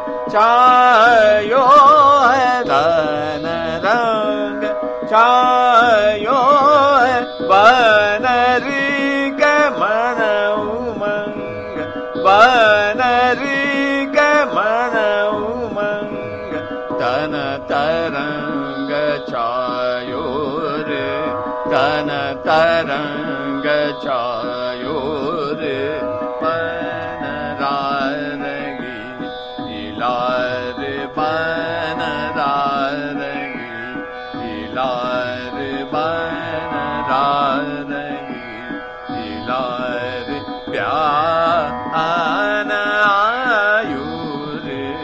छायो है धन रंग छायो है बनरी के मन उमंग बनरी के मन उमंग तन तरंग छायो रे तन तरंग छायो रे बन रारगी इलार बन रारगी इलार बन रारगी इलार प्यान आयुर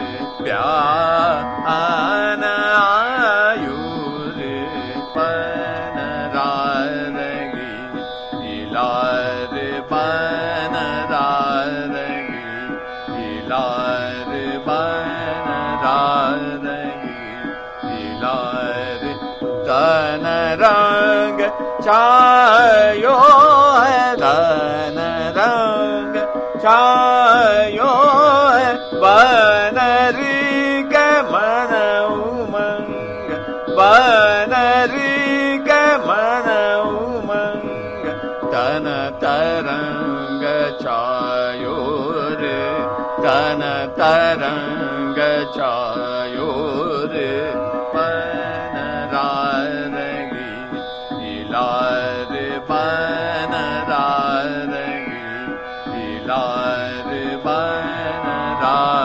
प्यान आयुर बन रारगी इलार बन रारगी इलार बन रारगी इलार तन रंग छायो है धन रंग छायो है बनरी के मन उमंग बनरी के मन उमंग तन तरंग छायो रे तन तरंग छायो रे बन रारगी इलार बन रारगी इलार बन रारगी